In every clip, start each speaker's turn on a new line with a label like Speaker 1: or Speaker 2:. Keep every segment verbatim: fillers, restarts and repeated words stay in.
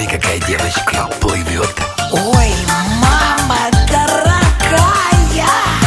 Speaker 1: какая девочка плывет.
Speaker 2: Ой, мама дорогая!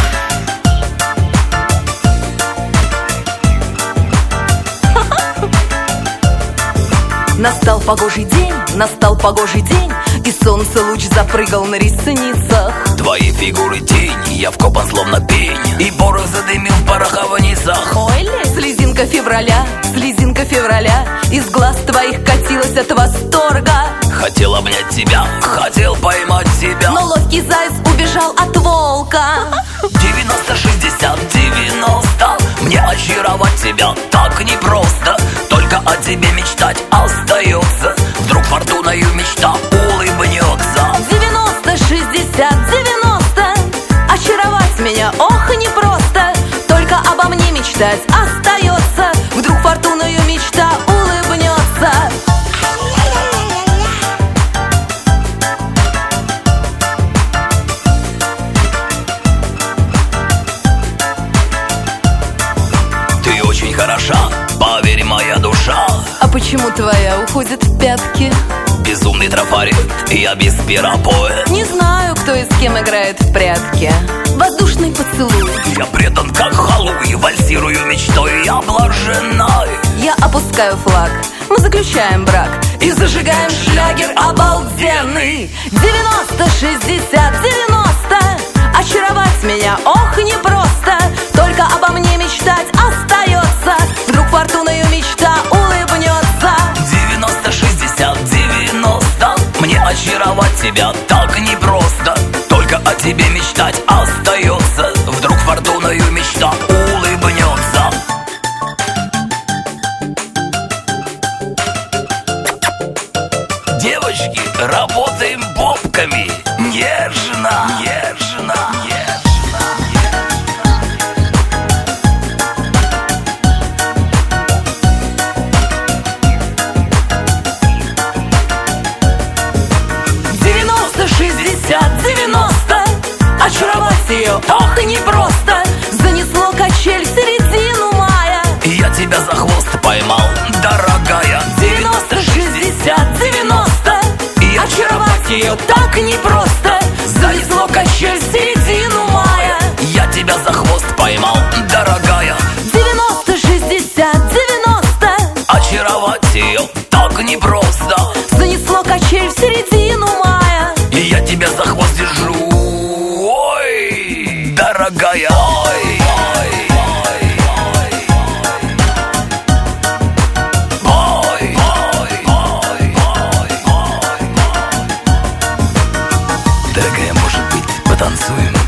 Speaker 3: Настал погожий день, настал погожий день, и солнце луч запрыгал на ресницах.
Speaker 1: Твои фигуры тень, я вкопан словно пень, и порох задымил в пороховницах.
Speaker 3: Ой, слезинка февраля, слезинка февраля, из глаз твоих катилась от восторга.
Speaker 1: Хотел обнять тебя, хотел поймать тебя,
Speaker 3: но ловкий заяц убежал от волка.
Speaker 1: девяносто шестьдесят девяносто, мне очаровать тебя так непросто. Только о тебе мечтать остается, вдруг фортуною мечта улыбнется.
Speaker 3: девяносто шестьдесят девяносто, очаровать меня, ох, непросто. Только обо мне мечтать остается, вдруг фортуною мечта улыбнется.
Speaker 1: Ты очень хороша, поверь, моя душа.
Speaker 3: А почему твоя уходит в пятки?
Speaker 1: Безумный трафарет, я без пера поэт.
Speaker 3: Не знаю, кто и с кем играет в прятки. Воздушный поцелуй.
Speaker 1: Я предан как Халуй, вальсирую мечтой, я блаженна.
Speaker 3: Я опускаю флаг, мы заключаем брак и зажигаем шлягер обалденный. девяносто шестьдесят девяносто, очаровать меня, ох, непросто. Только обо мне мечтать остается, вдруг фортуною мечта улыбнется.
Speaker 1: девяносто шестьдесят девяносто, мне очаровать тебя так непросто. Только о тебе мечтать остается, вдруг фортуною мечта улыбнется. Девочки, работаем бобками, нежно, нежно, нежно.
Speaker 3: девяносто шестьдесят девяносто, очаровать ее, ох, непросто. Занесло качель в середину мая,
Speaker 1: И я тебя за хвост поймал, дорогая.
Speaker 3: девяносто шестьдесят девяносто, очаровать ее так непросто. Занесло качель в середину мая,
Speaker 1: Я тебя за хвост поймал, дорогая.
Speaker 3: девяносто шестьдесят девяносто,
Speaker 1: Очаровать ее так непросто.
Speaker 3: занесло качель в середину мая.
Speaker 1: И я тебя за хвост держу, ой, дорогая. Ой, ой, ой, ой, ой, ой, ой, ой, ой. Дорогая, может быть, потанцуем?